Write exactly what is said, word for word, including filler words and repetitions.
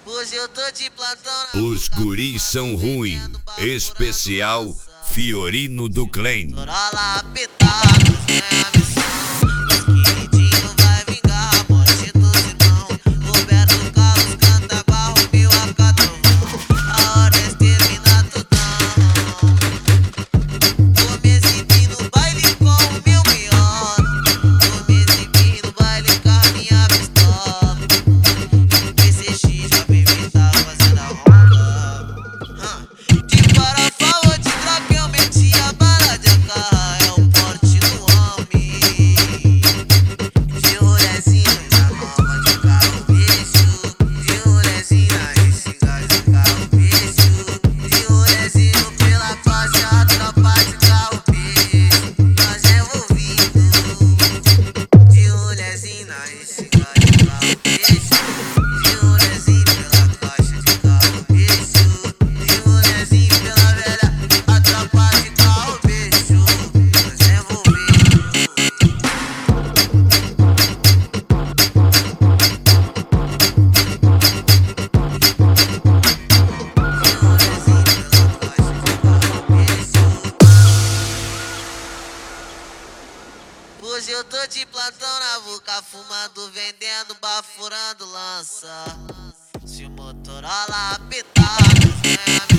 Hoje eu tô de plantão na Os guris são ruim, especial Fiorino do Clem. Torola apitado, vem a missão. Os queridinho vai vingar a morte dos irmãos. Roberto Carlos canta barro, mil a catrovão. A hora é exterminar tudão. Vou me exibir no baile com o meu miolo. Vou me exibir no baile com a minha pistola. P C X já vem me tá fazendo a ronda. De Parafal ou de troca eu meti a bala de A K. É o porte do homem. De rolezinho na nova de carro bicho. De rolezinho na Recife de carro bicho. De rolezinho pela faixa, tropa de carro bicho. Nós é envolvido. De rolezinho na Recife de carro bicho. De rolezinho pela faixa de carro bicho. De rolezinho pela velha, a tropa de carro bicho. Nós é envolvido. Hoje eu tô de plantão na Vuca, fumando, vendendo, bafurando lança. Se o Motorola apitar, vem a